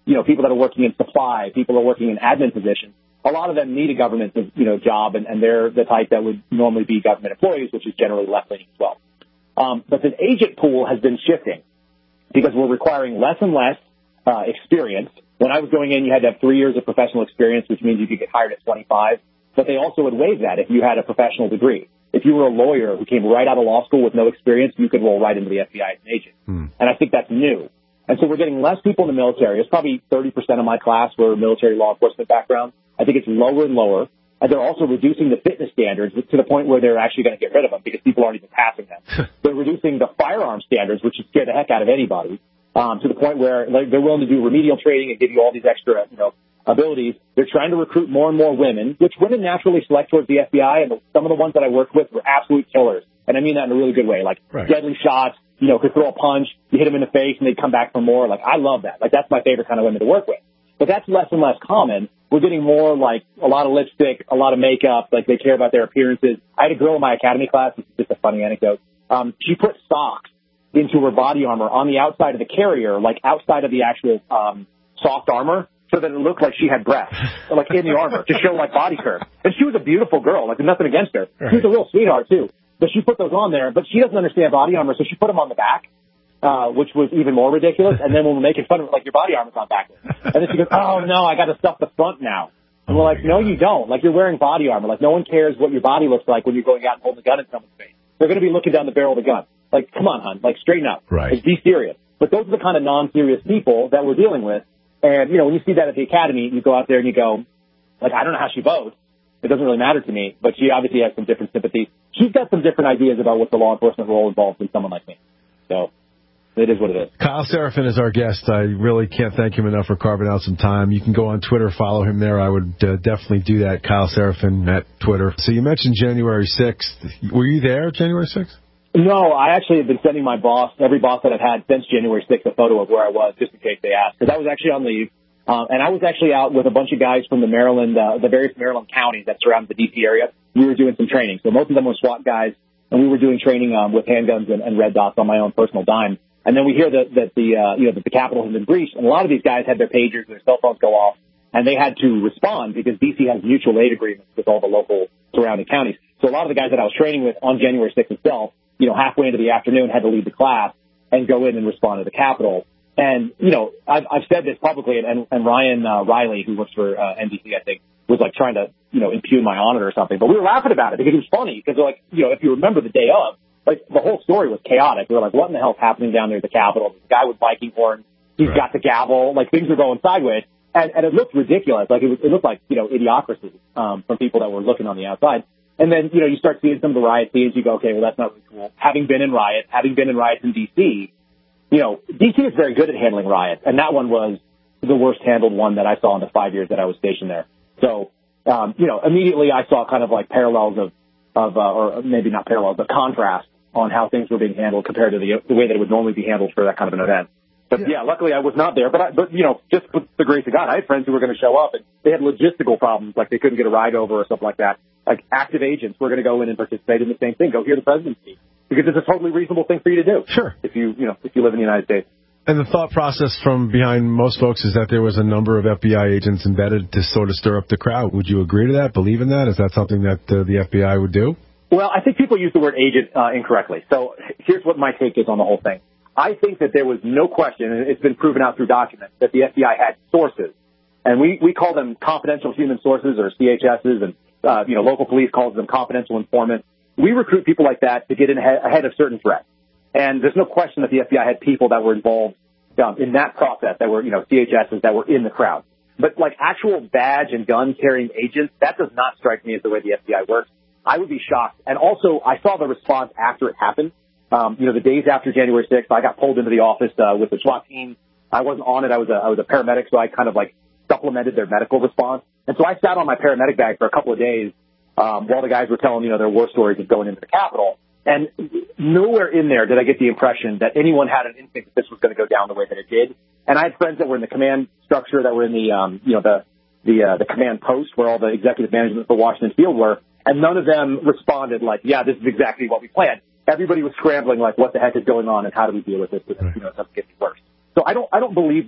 Speaker 8: you know, people that are working in supply, people that are working in admin positions, a lot of them need a government, you know, job, and, and they're the type that would normally be government employees, which is generally left-leaning as well. Um, but the agent pool has been shifting because we're requiring less and less uh, experience. When I was going in, you had to have three years of professional experience, which means you could get hired at twenty-five. But they also would waive that if you had a professional degree. If you were a lawyer who came right out of law school with no experience, you could roll right into the F B I as an agent. Hmm. And I think that's new. And so we're getting less people in the military. It's probably thirty percent of my class were military law enforcement background. I think it's lower and lower. And they're also reducing the fitness standards to the point where they're actually going to get rid of them because people aren't even passing them. They're reducing the firearm standards, which would scare the heck out of anybody, um, to the point where like, they're willing to do remedial training and give you all these extra, you know, abilities. They're trying to recruit more and more women, which women naturally select towards the F B I. And some of the ones that I worked with were absolute killers. And I mean that in a really good way, like right. deadly shots, you know, could throw a punch, you hit them in the face and they'd come back for more. Like, I love that. Like, that's my favorite kind of women to work with. But that's less and less common. We're getting more like a lot of lipstick, a lot of makeup, like they care about their appearances. I had a girl in my academy class, this is just a funny anecdote. Um, she put socks into her body armor on the outside of the carrier, like outside of the actual um, soft armor, so that it looked like she had breasts, like in the armor, to show like body curve. And she was a beautiful girl, like nothing against her. Right. She was a real sweetheart too. But she put those on there, but she doesn't understand body armor, so she put them on the back. Uh, which was even more ridiculous. And then when we're making fun of it, like, your body armor's on backwards. And then she goes, oh, no, I got to stuff the front now. And we're like, no, you don't. Like, you're wearing body armor. Like, no one cares what your body looks like when you're going out and holding a gun in someone's face. They're going to be looking down the barrel of the gun. Like, come on, hon. Like, straighten up.
Speaker 3: Right.
Speaker 8: Like, be serious. But those are the kind of non-serious people that we're dealing with. And, you know, when you see that at the academy, you go out there and you go, like, I don't know how she votes. It doesn't really matter to me. But she obviously has some different sympathies. She's got some different ideas about what the law enforcement role involves in someone like me. So it is what it is.
Speaker 3: Kyle Seraphin is our guest. I really can't thank him enough for carving out some time. You can go on Twitter, follow him there. I would uh, definitely do that. Kyle Seraphin at Twitter. So you mentioned January sixth. Were you there January sixth?
Speaker 8: No, I actually have been sending my boss, every boss that I've had since January sixth, a photo of where I was, just in case they ask. Because I was actually on leave. Uh, and I was actually out with a bunch of guys from the Maryland, uh, the various Maryland counties that surround the D C area. We were doing some training. So most of them were SWAT guys. And we were doing training um, with handguns and, and red dots on my own personal dime. And then we hear that, that the, uh, you know, that the Capitol has been breached. And a lot of these guys had their pagers, their cell phones go off, and they had to respond because D C has mutual aid agreements with all the local surrounding counties. So a lot of the guys that I was training with on January sixth itself, you know, halfway into the afternoon had to leave the class and go in and respond to the Capitol. And, you know, I've, I've said this publicly, and, and Ryan uh, Riley, who works for uh, N B C, I think, was like trying to, you know, impugn my honor or something. But we were laughing about it because it was funny because, like, you know, if you remember the day of, like, the whole story was chaotic. We were like, what in the hell's happening down there at the Capitol? This guy with Viking horns. He's right. got the gavel. Like, things are going sideways. And, and it looked ridiculous. Like, it, was, it looked like, you know, idiocracy um, from people that were looking on the outside. And then, you know, you start seeing some of the riot scenes. You go, okay, well, that's not really cool. Having been in riots, having been in riots in D C, you know, D C is very good at handling riots. And that one was the worst handled one that I saw in the five years that I was stationed there. So, um, you know, immediately I saw kind of like parallels of, of uh, or maybe not parallels, but contrast on how things were being handled compared to the, the way that it would normally be handled for that kind of an event. But yeah, yeah luckily I was not there. But, I, but you know, just with the grace of God, I had friends who were going to show up, and they had logistical problems, like they couldn't get a ride over or something like that. Like active agents were going to go in and participate in the same thing, go hear the president speak, because it's a totally reasonable thing for you to do.
Speaker 3: Sure.
Speaker 8: If you, you know, if you live in the United States.
Speaker 3: And the thought process from behind most folks is that there was a number of F B I agents embedded to sort of stir up the crowd. Would you agree to that? Believe in that? Is that something that uh, the F B I would do?
Speaker 8: Well, I think people use the word agent uh, incorrectly. So here's what my take is on the whole thing. I think that there was no question, and it's been proven out through documents, that the F B I had sources. And we, we call them confidential human sources, or C H S's, and uh, you know, local police calls them confidential informants. We recruit people like that to get in ahead, ahead of certain threats. And there's no question that the F B I had people that were involved um, in that process, that were, you know, C H S's that were in the crowd. But like actual badge and gun carrying agents, that does not strike me as the way the F B I works. I would be shocked. And also, I saw the response after it happened. Um, you know, the days after January sixth, I got pulled into the office uh, with the SWAT team. I wasn't on it. I was a, I was a paramedic, so I kind of like supplemented their medical response. And so I sat on my paramedic bag for a couple of days um, while the guys were telling, you know, their war stories of going into the Capitol. And nowhere in there did I get the impression that anyone had an instinct that this was going to go down the way that it did. And I had friends that were in the command structure, that were in the, um, you know, the the uh, the command post where all the executive management for Washington Field were, and none of them responded like, yeah, this is exactly what we planned. Everybody was scrambling like, what the heck is going on, and how do we deal with this? Because, you know, it's getting worse. So I don't I don't believe that.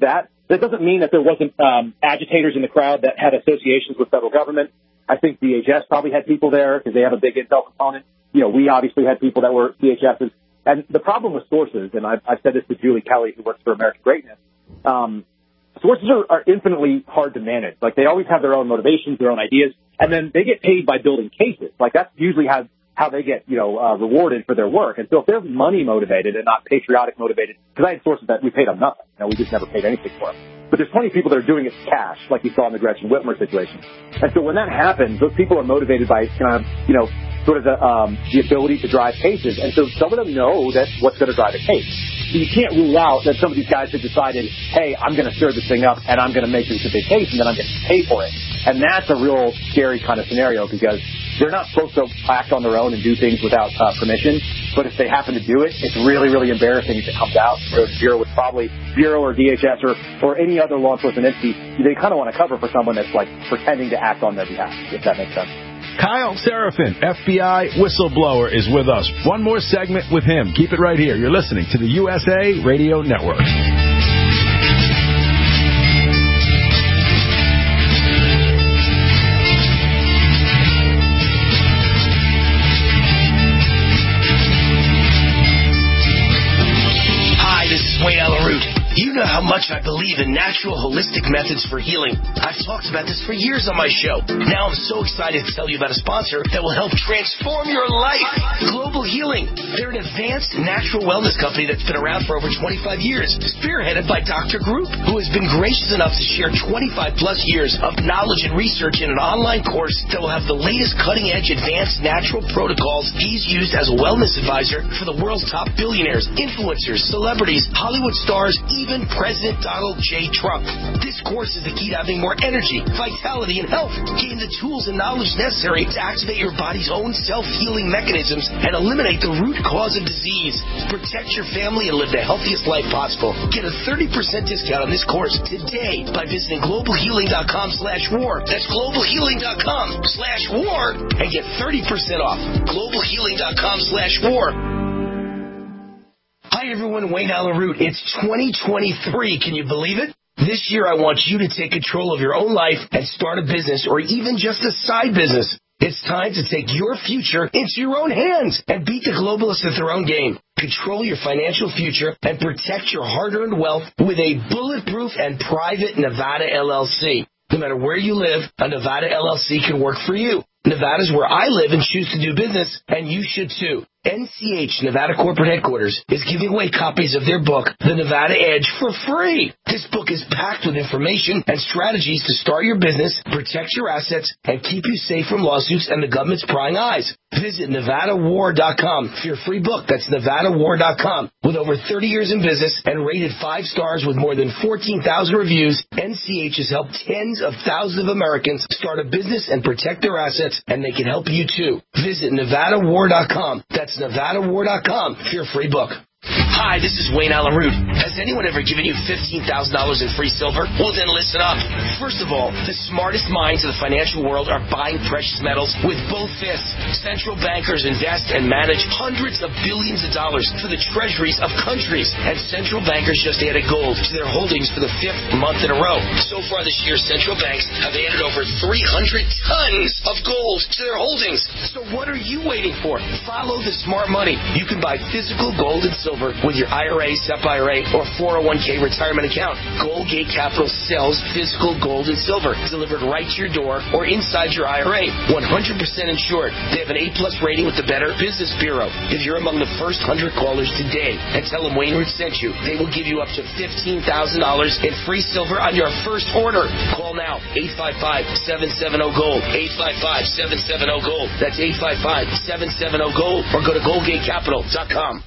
Speaker 8: That doesn't mean that there wasn't um, agitators in the crowd that had associations with federal government. I think D H S probably had people there because they have a big intel component. You know, we obviously had people that were D H S's. And the problem with sources, and I've, I've said this to Julie Kelly, who works for American Greatness, um, sources are, are infinitely hard to manage. Like, they always have their own motivations, their own ideas, and then they get paid by building cases. Like, that's usually how how they get, you know, uh, rewarded for their work. And so if they're money motivated and not patriotic motivated, because I had sources that we paid them nothing. You know, we just never paid anything for them. But there's plenty of people that are doing it cash, like you saw in the Gretchen Whitmer situation. And so when that happens, those people are motivated by kind of, you know, sort of the, um, the ability to drive cases. And so some of them know that what's going to drive a case. So you can't rule out that some of these guys have decided, hey, I'm going to stir this thing up and I'm going to make this a big case and then I'm going to pay for it. And that's a real scary kind of scenario because they're not supposed to act on their own and do things without uh, permission. But if they happen to do it, it's really, really embarrassing if it comes out. So the Bureau would probably, Bureau or D H S or, or any other law enforcement entity, they kind of want to cover for someone that's like pretending to act on their behalf, if that makes sense.
Speaker 3: Kyle Seraphin, F B I whistleblower, is with us. One more segment with him. Keep it right here. You're listening to the U S A Radio Network.
Speaker 4: Wayne Allyn Root. You know how much I believe in natural, holistic methods for healing. I've talked about this for years on my show. Now I'm so excited to tell you about a sponsor that will help transform your life. Global Healing. They're an advanced natural wellness company that's been around for over twenty-five years, spearheaded by Doctor Group, who has been gracious enough to share twenty-five plus years of knowledge and research in an online course that will have the latest cutting-edge advanced natural protocols he's used as a wellness advisor for the world's top billionaires, influencers, celebrities, Hollywood stars, even President Donald J. Trump. This course is the key to having more energy, vitality, and health. Gain the tools and knowledge necessary to activate your body's own self-healing mechanisms and eliminate the root cause of disease. Protect your family and live the healthiest life possible. Get a thirty percent discount on this course today by visiting global healing dot com slash war. That's global healing dot com slash war and get thirty percent off. global healing dot com slash war. Hi everyone, Wayne Allyn Root. It's twenty twenty-three. Can you believe it? This year I want you to take control of your own life and start a business or even just a side business. It's time to take your future into your own hands and beat the globalists at their own game. Control your financial future and protect your hard-earned wealth with a bulletproof and private Nevada L L C. No matter where you live, a Nevada L L C can work for you. Nevada's where I live and choose to do business, and you should too. N C H Nevada Corporate Headquarters is giving away copies of their book, The Nevada Edge, for free. This book is packed with information and strategies to start your business, protect your assets, and keep you safe from lawsuits and the government's prying eyes. Visit Nevada War dot com for your free book. That's Nevada War dot com. With over thirty years in business and rated five stars with more than fourteen thousand reviews, N C H has helped tens of thousands of Americans start a business and protect their assets, and they can help you too. Visit Nevada War dot com. That's Nevada War dot com for your free book. Hi, this is Wayne Allyn Root. Has anyone ever given you fifteen thousand dollars in free silver? Well, then listen up. First of all, the smartest minds of the financial world are buying precious metals with both fists. Central bankers invest and manage hundreds of billions of dollars for the treasuries of countries. And central bankers just added gold to their holdings for the fifth month in a row. So far this year, central banks have added over three hundred tons of gold to their holdings. So what are you waiting for? Follow the smart money. You can buy physical gold and silver with your I R A, S E P I R A, or four oh one k retirement account. Goldgate Capital sells physical gold and silver delivered right to your door or inside your I R A. one hundred percent insured. They have an A plus rating with the Better Business Bureau. If you're among the first one hundred callers today and tell them Wayne Root sent you, they will give you up to fifteen thousand dollars in free silver on your first order. Call now, eight five five, seven seven zero, GOLD, eight five five, seven seven zero, GOLD. That's eight five five, seven seven zero, GOLD, or go to goldgate capital dot com.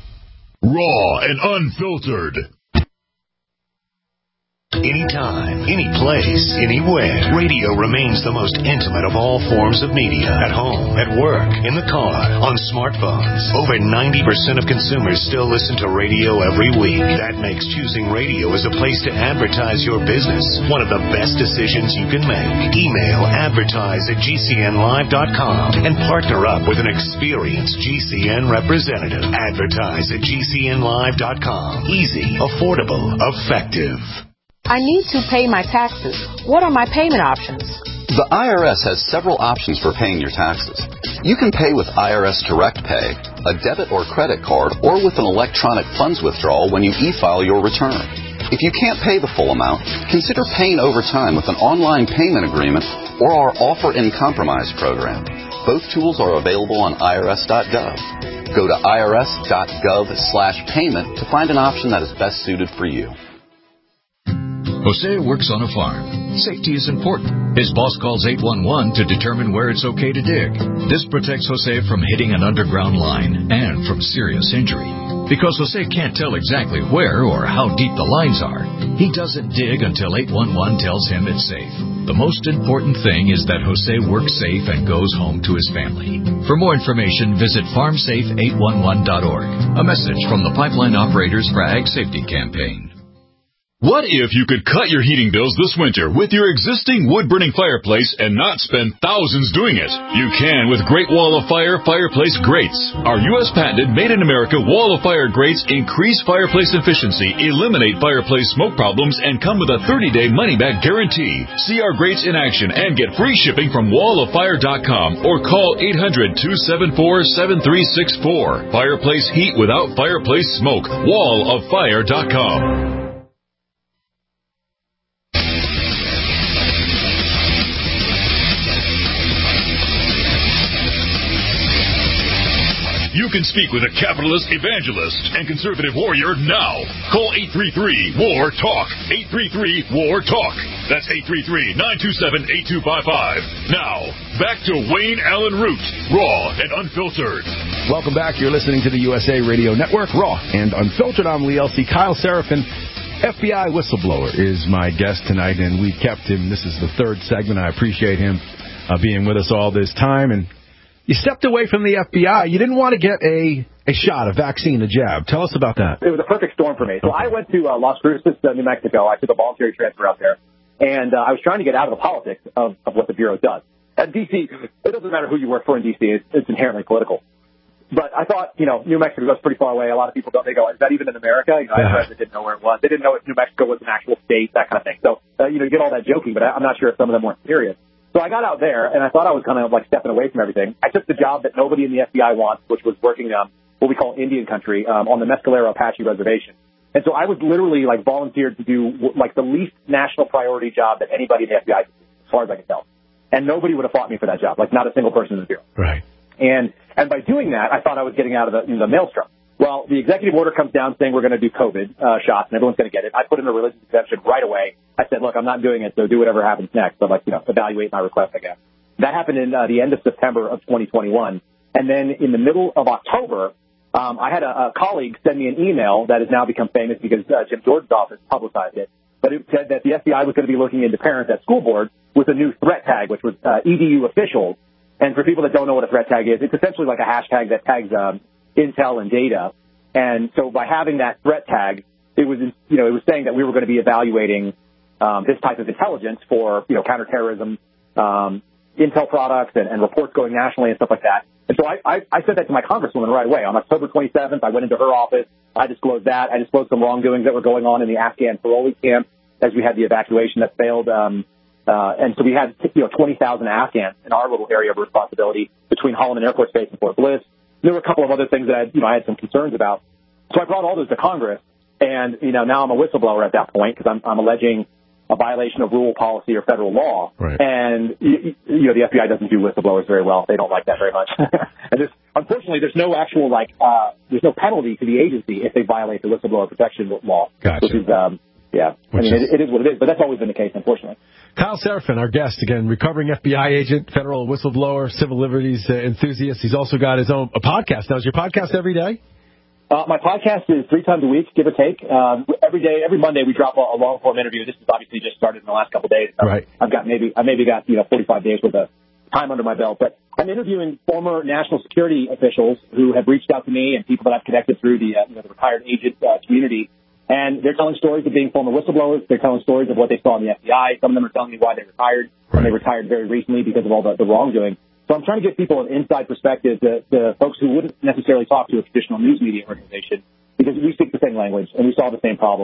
Speaker 2: Raw and unfiltered.
Speaker 18: Anytime, any place, anywhere. Radio remains the most intimate of all forms of media. At home, at work, in the car, on smartphones. Over ninety percent of consumers still listen to radio every week. That makes choosing radio as a place to advertise your business one of the best decisions you can make. Email advertise at G C N live dot com and partner up with an experienced G C N representative. Advertise at G C N live dot com. Easy, affordable, effective.
Speaker 19: I need to pay my taxes. What are my payment options?
Speaker 20: The I R S has several options for paying your taxes. You can pay with I R S Direct Pay, a debit or credit card, or with an electronic funds withdrawal when you e-file your return. If you can't pay the full amount, consider paying over time with an online payment agreement or our Offer in Compromise program. Both tools are available on I R S dot gov. Go to I R S dot gov slash payment to find an option that is best suited for you.
Speaker 17: Jose works on a farm. Safety is important. His boss calls eight one one to determine where it's okay to dig. This protects Jose from hitting an underground line and from serious injury. Because Jose can't tell exactly where or how deep the lines are, he doesn't dig until eight one one tells him it's safe. The most important thing is that Jose works safe and goes home to his family. For more information, visit farm safe eight one one dot org. A message from the Pipeline Operators for Ag Safety Campaign. What if you could cut your heating bills this winter with your existing wood-burning fireplace and not spend thousands doing it? You can with Great Wall of Fire Fireplace Grates. Our U S patented made-in-America Wall of Fire grates increase fireplace efficiency, eliminate fireplace smoke problems, and come with a thirty-day money-back guarantee. See our grates in action and get free shipping from wall of fire dot com or call eight hundred, two seven four, seven three six four. Fireplace heat without fireplace smoke. wall of fire dot com. You can speak with a capitalist evangelist and conservative warrior now. Call eight three three, W A R, TALK. eight three three, W A R, TALK. That's eight three three, nine two seven, eight two five five. Now, back to Wayne Allen Root, Raw and Unfiltered.
Speaker 3: Welcome back. You're listening to the U S A Radio Network, Raw and Unfiltered. I'm Lee L C. Kyle Seraphin, F B I whistleblower, is my guest tonight, and we've kept him. This is the third segment. I appreciate him uh, being with us all this time. And you stepped away from the F B I. You didn't want to get a, a shot, a vaccine, a jab. Tell us about that.
Speaker 8: It was a perfect storm for me. So I went to uh, Las Cruces, uh, New Mexico. I took a voluntary transfer out there. And uh, I was trying to get out of the politics of, of what the Bureau does. At D C, it doesn't matter who you work for in D C. It's, it's inherently political. But I thought, you know, New Mexico goes pretty far away. A lot of people don't. They go, is that even in America? You know, I yeah. didn't know where it was. They didn't know if New Mexico was an actual state, that kind of thing. So, uh, you know, you get all that joking, but I, I'm not sure if some of them weren't serious. So I got out there, and I thought I was kind of like stepping away from everything. I took the job that nobody in the F B I wants, which was working um, what we call Indian country um, on the Mescalero Apache Reservation. And so I was literally like volunteered to do like the least national priority job that anybody in the F B I could do, as far as I can tell. And nobody would have fought me for that job, like not a single person in the Bureau.
Speaker 3: Right.
Speaker 8: And and by doing that, I thought I was getting out of the, you know, the maelstrom. Well, the executive order comes down saying we're going to do COVID uh, shots and everyone's going to get it. I put in a religious exemption right away. I said, look, I'm not doing it, so do whatever happens next. But, like, you know, evaluate my request, I guess. That happened in uh, the end of September of twenty twenty-one. And then in the middle of October, um, I had a, a colleague send me an email that has now become famous because uh, Jim Jordan's office publicized it. But it said that the F B I was going to be looking into parents at school boards with a new threat tag, which was uh, E D U officials. And for people that don't know what a threat tag is, it's essentially like a hashtag that tags um, intel and data. And so by having that threat tag, it was, you know, it was saying that we were going to be evaluating um, this type of intelligence for, you know, counterterrorism, um, intel products and, and reports going nationally and stuff like that. And so I, I, I sent that to my congresswoman right away. On October twenty-seventh, I went into her office. I disclosed that. I disclosed some wrongdoings that were going on in the Afghan parolee camp as we had the evacuation that failed. Um, uh, and so we had, you know, twenty thousand Afghans in our little area of responsibility between Holloman Air Force Base and Fort Bliss. There were a couple of other things that I, you know, I had some concerns about. So I brought all those to Congress, and, you know, now I'm a whistleblower at that point because I'm, I'm alleging a violation of rule, policy, or federal law.
Speaker 3: Right.
Speaker 8: And, you, you know, the F B I doesn't do whistleblowers very well. They don't like that very much. And there's, unfortunately, there's no actual, like, uh, there's no penalty to the agency if they violate the whistleblower protection law.
Speaker 3: Gotcha.
Speaker 8: Which is, um, yeah, which I mean, is, it, it is what it is, but that's always been the case, unfortunately.
Speaker 3: Kyle Seraphin, our guest, again, recovering F B I agent, federal whistleblower, civil liberties uh, enthusiast. He's also got his own a podcast. Now, is your podcast every day?
Speaker 8: Uh, my podcast is three times a week, give or take. Um, every day, every Monday, we drop a, a long-form interview. This has obviously just started in the last couple of days. So
Speaker 3: right.
Speaker 8: I've got maybe, I maybe got, you know, forty-five days worth of time under my belt. But I'm interviewing former national security officials who have reached out to me and people that I've connected through the, uh, you know, the retired agent uh, community. And they're telling stories of being former whistleblowers. They're telling stories of what they saw in the F B I. Some of them are telling me why they retired. Right. And they retired very recently because of all the, the wrongdoing. So I'm trying to give people an inside perspective to, to folks who wouldn't necessarily talk to a traditional news media organization because we speak the same language and we solve the same problems.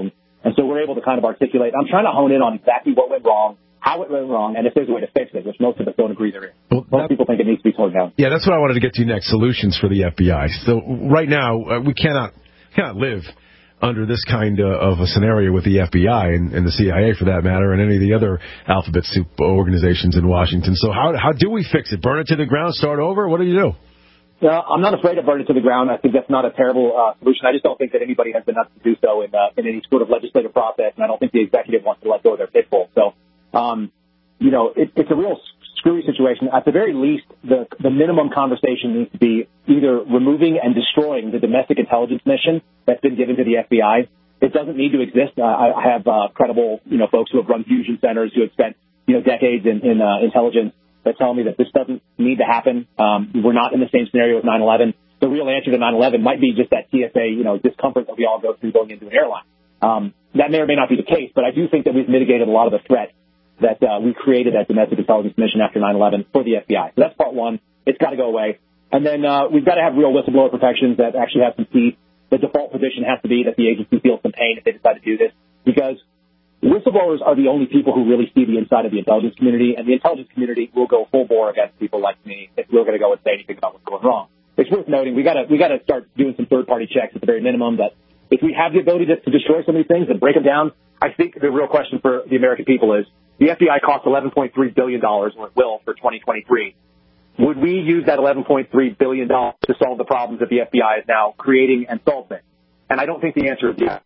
Speaker 8: And so we're able to kind of articulate. I'm trying to hone in on exactly what went wrong, how it went wrong, and if there's a way to fix it, which most of us don't agree there is. Well, most that, people think it needs to be torn down.
Speaker 3: Yeah, that's what I wanted to get to next, solutions for the F B I. So right now, uh, we cannot cannot live under this kind uh, of a scenario with the F B I and, and the C I A, for that matter, and any of the other alphabet soup organizations in Washington. So how how do we fix it? Burn it to the ground, start over? What do you do?
Speaker 8: Uh, I'm not afraid of burning it to the ground. I think that's not a terrible uh, solution. I just don't think that anybody has the nuts to do so in, uh, in any sort of legislative process, and I don't think the executive wants to let go of their pit bull. So, um, you know, it, it's a real screwy situation. At the very least, the, the minimum conversation needs to be either removing and destroying the domestic intelligence mission that's been given to the F B I. It doesn't need to exist. Uh, I have uh, credible, you know, folks who have run fusion centers, who have spent, you know, decades in, in uh, intelligence, that tell me that this doesn't need to happen. Um, we're not in the same scenario with nine eleven. The real answer to nine eleven might be just that T S A, you know, discomfort that we all go through going into an airline. Um, that may or may not be the case, but I do think that we've mitigated a lot of the threat that uh, we created at domestic intelligence mission after nine eleven for the F B I. So that's part one. It's got to go away. And then uh, we've got to have real whistleblower protections that actually have some teeth. The default position has to be that the agency feels some pain if they decide to do this, because whistleblowers are the only people who really see the inside of the intelligence community, and the intelligence community will go full bore against people like me if we're going to go and say anything about what's going wrong. It's worth noting we got to we got to start doing some third party checks at the very minimum. That if we have the ability to, to destroy some of these things and break them down, I think the real question for the American people is the F B I costs eleven point three billion dollars, or it will, for twenty twenty-three. Would we use that eleven point three billion dollars to solve the problems that the F B I is now creating and solving? And I don't think the answer is yes.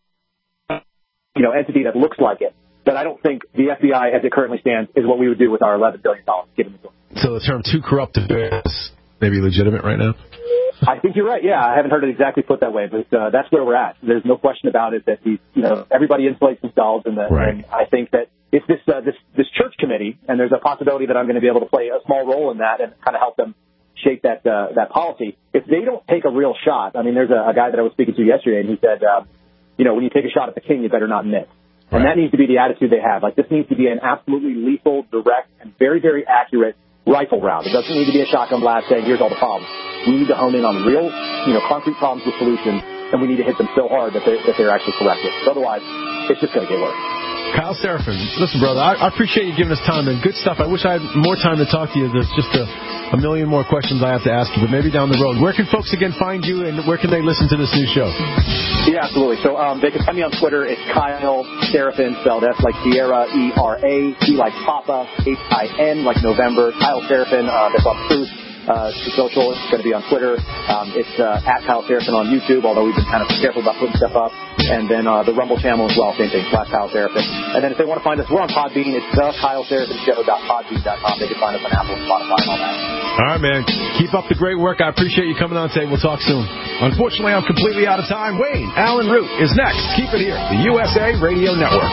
Speaker 8: You know, entity that looks like it. But I don't think the F B I, as it currently stands, is what we would do with our eleven billion dollars given the
Speaker 3: So the term too corrupt to bear is maybe legitimate right now?
Speaker 8: I think you're right. Yeah, I haven't heard it exactly put that way, but uh, that's where we're at. There's no question about it that these, you know, everybody insulates themselves, and, the,
Speaker 3: right.
Speaker 8: and I think that if this uh, this this church committee, and there's a possibility that I'm going to be able to play a small role in that and kind of help them shape that uh, that policy. If they don't take a real shot, I mean, there's a, a guy that I was speaking to yesterday, and he said, uh, you know, when you take a shot at the king, you better not miss. And that needs to be the attitude they have. Like, this needs to be an absolutely lethal, direct, and very, very accurate rifle round. It doesn't need to be a shotgun blast saying, here's all the problems. We need to hone in on real, you know, concrete problems with solutions, and we need to hit them so hard that they're, that they're actually corrected. Otherwise, it's just going to get worse.
Speaker 3: Kyle Seraphin, listen, brother, I, I appreciate you giving us time, and good stuff. I wish I had more time to talk to you. There's just a, a million more questions I have to ask you, but maybe down the road. Where can folks, again, find you, and where can they listen to this new show?
Speaker 8: Yeah, absolutely. So um, they can find me on Twitter. It's Kyle Seraphin, spelled S like Sierra, E R A, P like Papa, H I N like November. Kyle Seraphin, uh, that's on Truth. Uh, to social, it's going to be on Twitter. Um, it's uh, at Kyle Seraphin on YouTube, although we've been kind of careful about putting stuff up. And then uh, the Rumble channel as well, same thing, slash Kyle Seraphin. And then if they want to find us, we're on Podbean. It's the Kyle Seraphin Show dot podbean dot com. They can find us on Apple and Spotify and all that.
Speaker 3: All right, man. Keep up the great work. I appreciate you coming on today. We'll talk soon. Unfortunately, I'm completely out of time. Wayne Allen Root is next. Keep it here. The U S A Radio Network.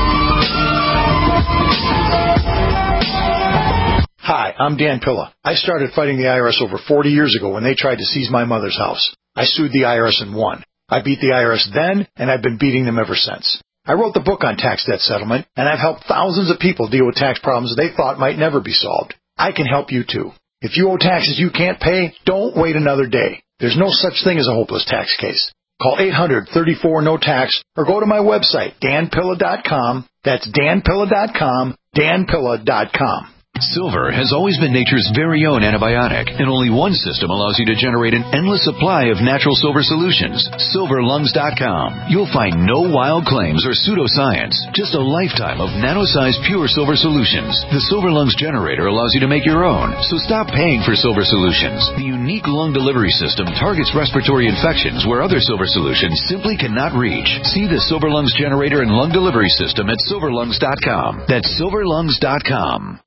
Speaker 21: Hi, I'm Dan Pilla. I started fighting the I R S over forty years ago when they tried to seize my mother's house. I sued the I R S and won. I beat the I R S then, and I've been beating them ever since. I wrote the book on tax debt settlement, and I've helped thousands of people deal with tax problems they thought might never be solved. I can help you too. If you owe taxes you can't pay, don't wait another day. There's no such thing as a hopeless tax case. Call eight hundred, thirty-four, no tax or go to my website, dan pilla dot com. That's dan pilla dot com, dan pilla dot com.
Speaker 22: Silver has always been nature's very own antibiotic, and only one system allows you to generate an endless supply of natural silver solutions. silver lungs dot com. You'll find no wild claims or pseudoscience, just a lifetime of nano-sized pure silver solutions. The Silver Lungs generator allows you to make your own, so stop paying for silver solutions. The unique lung delivery system targets respiratory infections where other silver solutions simply cannot reach. See the Silver Lungs generator and lung delivery system at silver lungs dot com. That's silver lungs dot com.